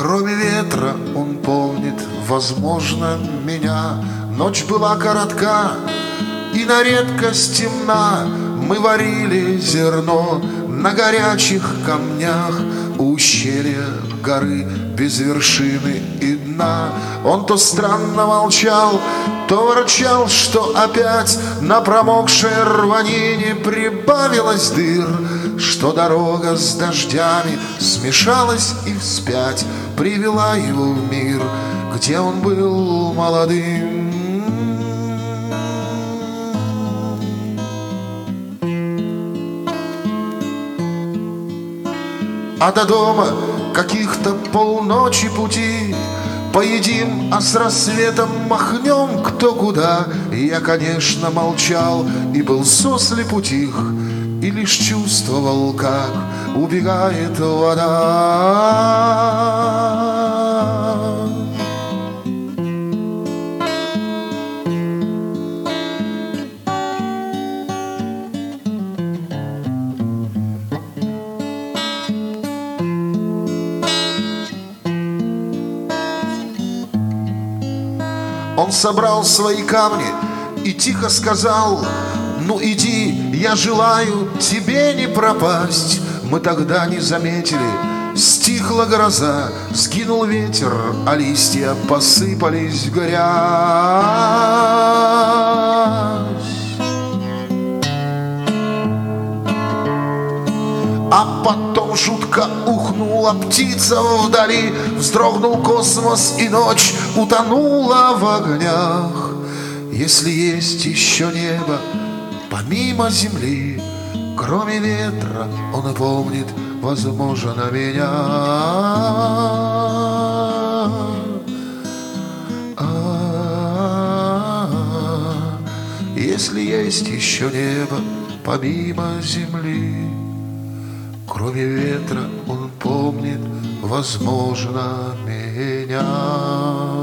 Кроме ветра он помнит, возможно, меня. Ночь была коротка и на редкость темна. Мы варили зерно на горячих камнях у ущелья горы без вершины и дна. Он то странно молчал, то ворчал, что опять на промокшей рванине прибавилось дыр, что дорога с дождями смешалась и вспять привела его в мир, где он был молодым. А до дома каких-то полночи пути. Поедим, а с рассветом махнем кто куда. Я, конечно, молчал и был сослеп утих, и лишь чувствовал, как убегает вода. Он собрал свои камни и тихо сказал: ну иди, я желаю тебе не пропасть. Мы тогда не заметили, стихла гроза, сгинул ветер, а листья посыпались в грязь. А потом жутко ухнула птица вдали, вздрогнул космос, и ночь утонула в огнях. Если есть еще небо помимо земли, кроме ветра, он и помнит, возможно, меня. Если есть еще небо помимо земли, кроме ветра, он помнит, возможно, меня.